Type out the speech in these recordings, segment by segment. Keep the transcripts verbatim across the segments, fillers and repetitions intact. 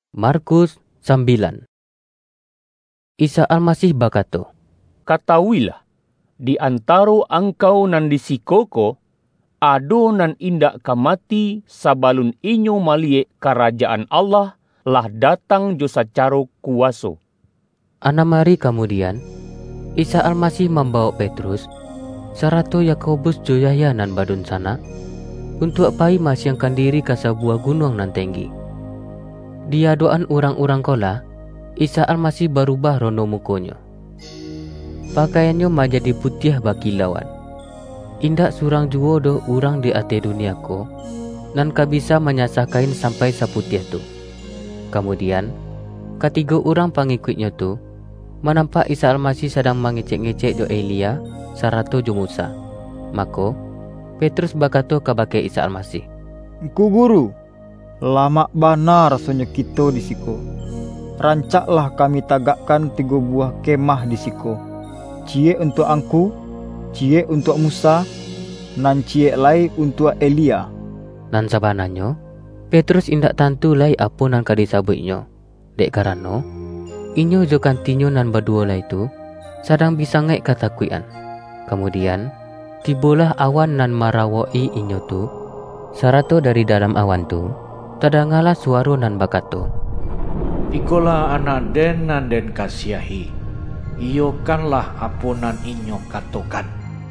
Markus sembilan. Isa Almasih berkata, Katahuilah, di antara angkau nan di sikoko, ado nan indak kamati sabalun inyo maliek kerajaan Allah lah datang jo sacaro kuaso. Enam hari kemudian, Isa Almasih membawa Petrus, serta Yakobus jo Yahya nan badun sana, untuk pai masyangkan diri ke sebuah gunung nan tinggi. Di adoan orang-orang kola, Isa Almasih berubah rono mukonya. Pakaiannya menjadi putih bakilauan. Indak surang jua do orang di ate dunia ko, nan ka bisa menyasakain sampai seputih tu. Kemudian, ketiga orang pengikutnya tu menampak Isa Almasih sedang mengecek-ngecek jo Elia sarato jo Musa. Maka Petrus berkata kepada Isa Almasih, Ku guru, lama bana rasanya kita di siko. Rancaklah kami tagakkan tiga buah kemah di siko. Cie untuk angku, cie untuk Musa, nan cie lai untuk Elia. Nan sabananyo, Petrus indak tantu lai apa nan kadisabutnyo. Dek karano, inyo jo kantinyo nan berdua lai tu, sedang bisa ngai katakuan. Kemudian, tibolah awan nan marawoi inyo tu, sarato dari dalam awan tu, terdengarlah suara nan bakato, Ikolah anak den nan den kasiahi, iyo kanlah apunan inyo katokan.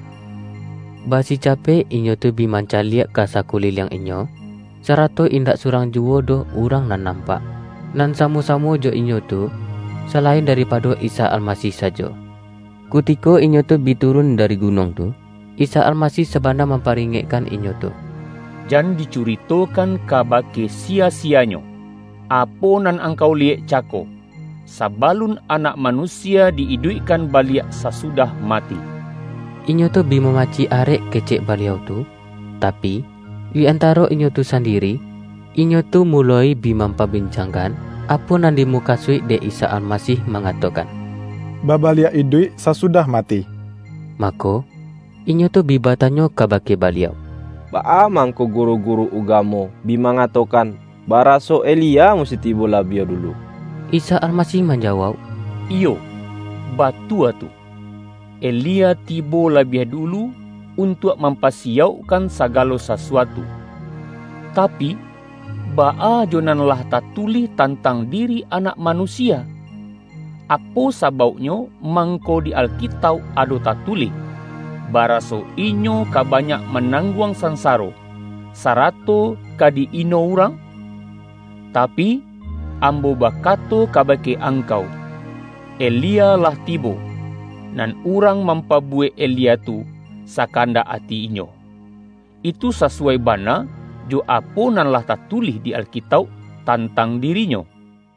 Basi capek inyo tu bimanca liak ka sakulilang inyo, sarato indak surang juo doh urang nan nampak. Nan samu-samu jo inyo tu, selain daripada Isa Almasih saja. Kutiko inyo tu biturun dari gunung tu, Isa Almasih sebanda memparingekkan inyo tu. Jan dicuritokan kabake sia-sianyo, apo nan angkau liek cako, sabalun anak manusia diiduikan baliak sesudah mati. Inyo tu bi memaci arek kecek baliau tu, tapi di antara inyo tu sendiri, inyo tu mulai bi memperbincangkan apa nan dimukasui de Isa Almasih mengatakan, Babalia idui sesudah mati. Maka inyo tu bi bertanya kabake baliau, Baa mangko guru-guru ugamo bi mengatakan baraso Elia mesti tiba labia dulu. Isa Almasih menjawab, Iyo, batua tu. Elia tiba lebih dulu untuk mempasiaukan segala sesuatu. Tapi, baa jonan lah tak tulis tentang diri anak manusia. Apa sababnya mangko di Alkitab ado tak tulis? Baraso inyo ka banyak menangguang sansaro, sarato kadi ino orang. Tapi, ambo bakato kabake angkau, Elia lah tibo, nan urang mampabue Elia tu sakanda ati inyo. Itu sesuai bana jo apo nan lah tertulis di Alkitab tentang dirinya.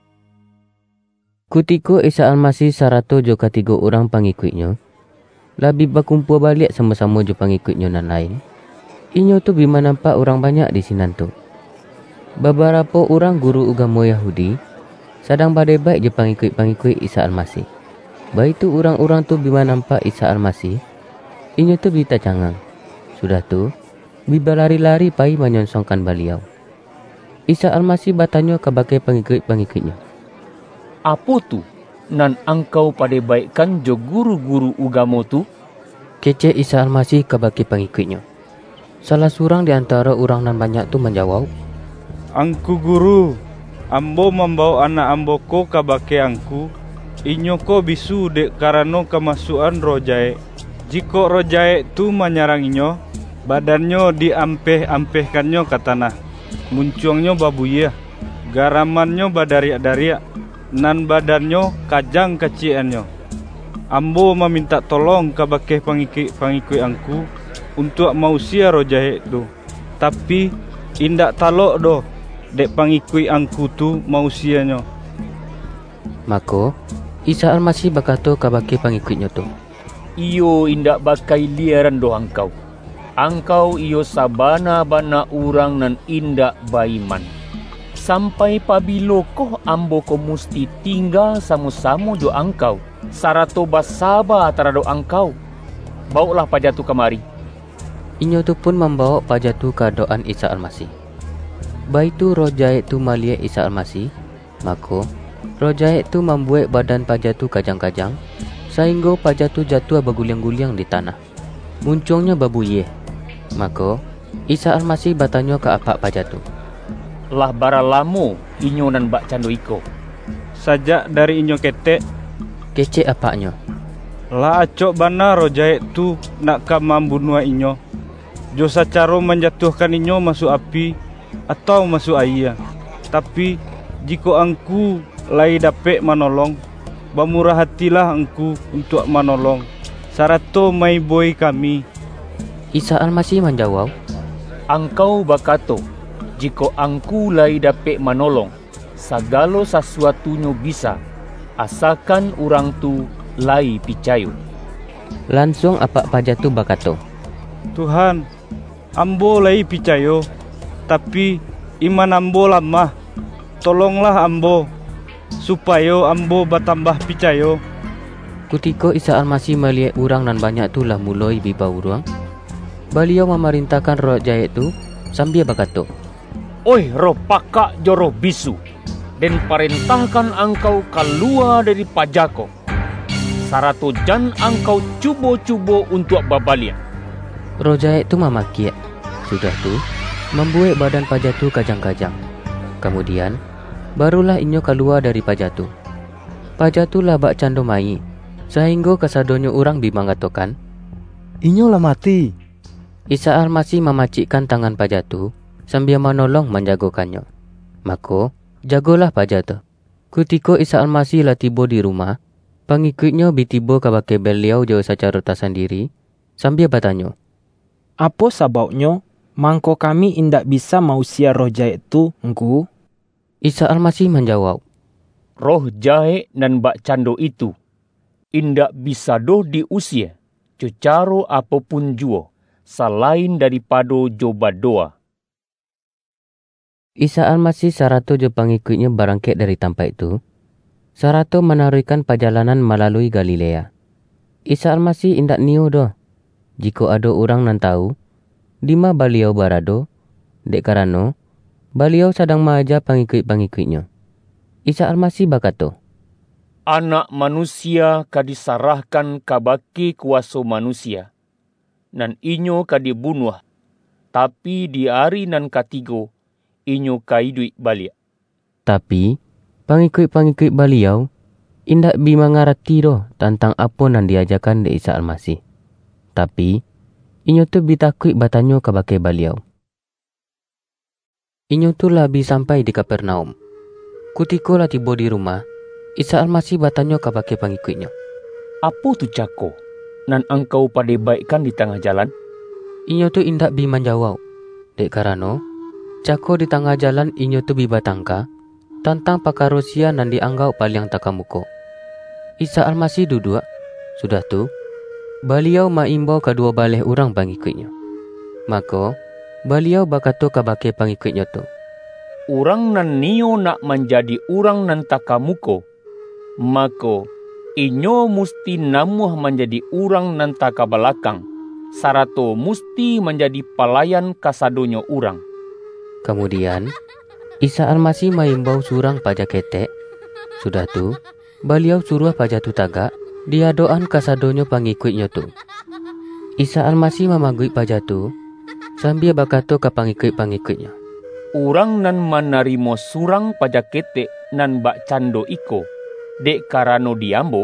Kutiko Isa Almasih sarato jo ketiga orang pengikutnya, lebih berkumpul balik sama-sama jo pengikutnya nan lain. Inyo tu bima nampak orang banyak di sinan tu. Beberapa orang guru agama Yahudi sedang berdebat je pengikut-pengikut Isa Almasih. Baik tu orang-orang tu bima nampak Isa Almasih, inyo tu bita cangang. Sudah tu, biba lari-lari pai menyonsongkan beliau. Isa Almasih bertanya kepada pengikut-pengikutnya, Apa tu nan angkau pada baikkan jo guru-guru agama tu? Kecek Isa Almasih kepada pengikutnya. Salah seorang di antara orang nan banyak tu menjawab, Angku guru, ambo membawa anak ambo ko kabake angku, inyo ko bisu dek karano kemasukan rojae. Jika rojae tu menyerang inyo, badannya diampeh-ampehkannya ke tanah. Muncuangnya babuyah, garamannya badariak-dariak, nan badannya kajang keciannya. Ambo meminta tolong kabake pengikut-pengikut angku untuk mausia rojae tu. Tapi indak talok doh dek pengikut angku tu mausianya. Maka Isa Almasih berkata kepada pengikutnya tu, Iyo indak bakai liaran do angkau. Angkau iyo sabana-bana orang nan indak baiman. Sampai pabilo koh ambo ko musti tinggal sama-sama jo angkau, sarato basaba terhadap angkau. Bawalah pajatu kemari. Inyo tu pun membawa pajatu ke doan Isa Almasih. Baitu roh jahit tu malia Isa Almasih, Maka roh jahat tu membuat badan pajatu kajang-kajang, sehingga pajatu jatuh berguliang-guliang di tanah. Muncungnya babuyeh. Maka Isa Almasih bertanya ke apak pajatu, Lah bara lamo inyo nan bak cando iko. Sajak dari inyo ketek, kecek apaknya. lah acok bana roh jahat tu nak ka membunuh inyo. Jo sacaro menjatuhkan inyo masuk api atau masuk air. Tapi jika angku lai dapat menolong, bermurah hatilah angku untuk menolong. Sarato mai boy kami. Isa Almasih menjawab, Angkau bakato, jika angku lai dapat menolong, segala sesuatunya bisa, asalkan orang tu lai picayo. Langsung apak pajatu bakato, Tuhan, ambo lai picayo, tapi iman ambo lamah. Tolonglah ambo, supaya ambo bertambah picayo. Ketika Isa Almasih melihat orang nan banyak tu lah mulai biba urang, beliau memerintahkan roh jahat tu sambil berkata, Oi roh pakak joro bisu, dan perintahkan angkau keluar dari pajako. Sarato jan angkau cubo-cubo untuk babalia. Roh jahat tu memakiak. Sudah tu membuat badan pajatu kajang-kajang. Kemudian barulah inyo keluar dari pajatu. Pajatu lah bak cando mai, sehingga kesadonyo orang bimangatokan, Inyo lah mati. Isa Almasih memacikkan tangan pajatu sambil menolong menjagokannya. Maka jagolah pajatu. Ketika Isa Almasih lah tiba di rumah, pengikutnya bitiba ke baki beliau jauh secara tersendiri sambil bertanya, Apa sebabnya mangko kami indak bisa mausia roh jahat tu engku? Isa Almasih menjawab, Roh jahat nan bak cando itu indak bisa doh diusir secaro apapun jua selain daripada joba doa. Isa Almasih sarato je pengikutnya berangkat dari tempat itu, sarato menaruhkan perjalanan melalui Galilea. Isa Almasih indak niu doh jika ada orang nan tahu di mana beliau berada, dek karena beliau sedang mengajar pengikut-pengikutnya. Isa Almasih berkata, Anak manusia kadisarahkan kabaki kuasa manusia, nan inyo kadibunuh, tapi di hari nan katigo, inyo kaidui balik. Tapi pengikut-pengikut beliau indak bi mengerti doh tentang apa nan diajarkan di Isa Almasih. Tapi inyo tu bi takut bertanya kepada beliau. Inyo tu lah bi sampai di Kapernaum. Ketika lah tiba di rumah, Isa Almasih bertanya kepada pengikutnya, Apa tu cako nan engkau pada baikkan di tengah jalan? Inyo tu indak bi menjawab. Dek karena cako di tengah jalan inyo tu bi batangka tentang pakarusia nan dianggap paling takamuko. Isa Almasih duduk. Sudah tu beliau maimbau kedua balih orang pengikutnya. Maka beliau berkata kepada pengikutnya tu, Orang nan nio nak menjadi orang nan takamuko, maka inyo musti namuh menjadi orang nan takabalakang, sarato musti menjadi pelayan kasadonyo orang. Kemudian Isa Almasih maimbau surang pajak ketek. Sudah tu beliau suruh pajak tu tagak diadoan kasadonyo pengikutnya tu. Isa Almasih memagui pajak tu sambil berkata ke pengikut-pengikutnya, Orang nan manarimo surang pajak ketek nan bak cando iko, dek karano diambo,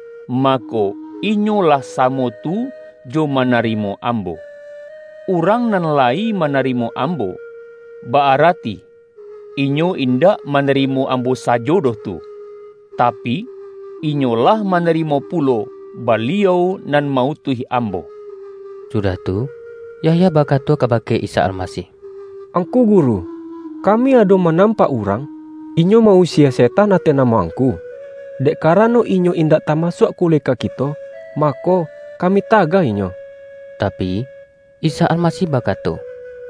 mako inyo lah samo tu jo manarimo ambo. Orang nan lai manarimo ambo, baarati inyo indak manarimo ambo sajodoh tu, tapi inyo lah manarimo pulo beliau nan mautuhi ambo. Sudah tu Yahya berkata kepada Isa Almasih, Angku guru, kami ada menampak orang, inyo mau sia setan ate nama angku. Dek karano inyo indak tamasuk kuleka kita, maka kami tagah inyo. Tapi Isa Almasih berkata,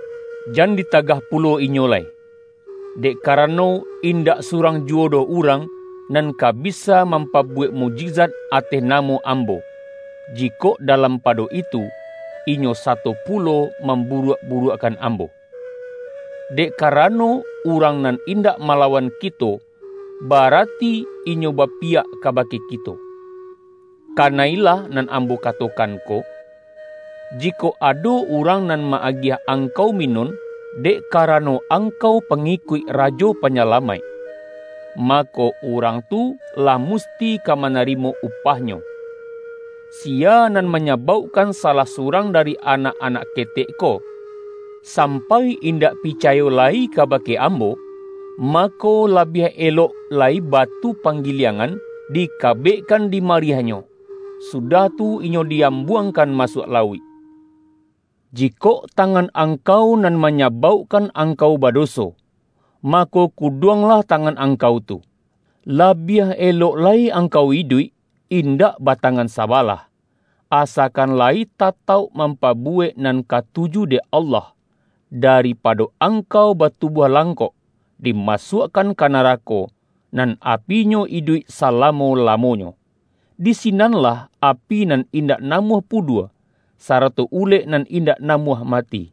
Jan ditagah pulo inyo lai. Dek karano indak surang juodo orang nan ka bisa mampabuat mujizat ate namo ambo. Jiko dalam pado itu, inyo satu pulo memburuk-burukkan ambo. Dek karano orang nan indak malawan kito, Barati inyo bapia kabake kito. Kanailah nan ambo katokan ko, jiko ado urang nan maagiah angkau minun, dek karano angkau pengikut rajo penyelamai, mako urang tu lah musti ka manarimo upahnyo. Sia nan menyebabkan salah surang dari anak-anak ketek ko, sampai indak picayo lai kabake ambo, mako labih elok lai batu panggiliangan dikabekkan di mariahnyo. Sudah tu inyo diambuangkan masuk laut. Jiko tangan angkau nan menyebabkan angkau badoso, mako kuduanglah tangan angkau tu. Labih elok lai angkau idui, indak batangan sabalah. Asakan lai tatau mampabuek nan katuju de Allah, daripada angkau batubuh langkok, dimasukkan ke neraka, nan apinyo idui salamo-lamonyo. Di sinanlah api nan indak namuh pudua, sarato ulek nan indak namuh mati.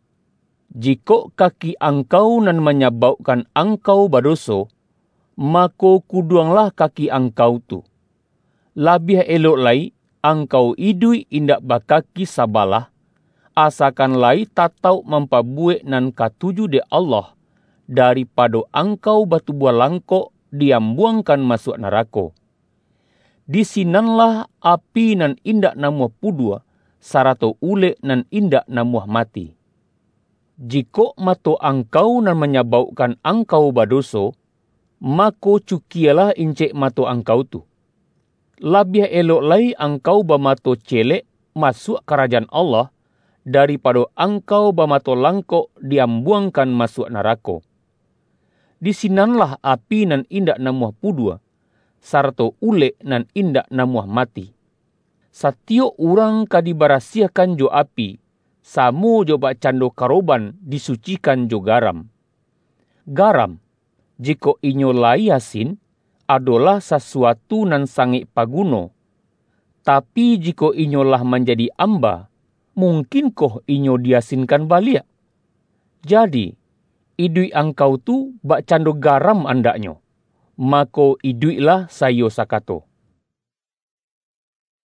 Jiko kaki angkau nan menyebabkan angkau badoso, mako kuduanglah kaki angkau tu. Labih elok lai angkau idui indak bakaki sabalah, asakan lai tatau mampabuek nan katuju de Allah, daripada angkau batubuah langkok diambuangkan masuk neraka. Di sinanlah api nan indak namuh pudua, sarato ulek nan indak namuh mati. Jiko mato angkau nan menyebabkan angkau badoso, mako cukialah incek mato angkau tu. Labih elok lai angkau bamato celek masuk kerajaan Allah, daripada angkau bamato langkok diambuangkan masuk neraka. Di sinanlah api nan indak namuh pudua, sarto ulek nan indak namuh mati. Satiap orang kadibarasiakan jo api, samo jo bak cando karoban disucikan jo garam. Garam, jiko inyo lai asin, adalah sesuatu nan sangit paguno. Tapi jiko inyo lah menjadi amba, mungkinkoh inyo diasinkan balik? Jadi, idui angkau tu bak cando garam andaknyo, mako iduilah sayo sakato.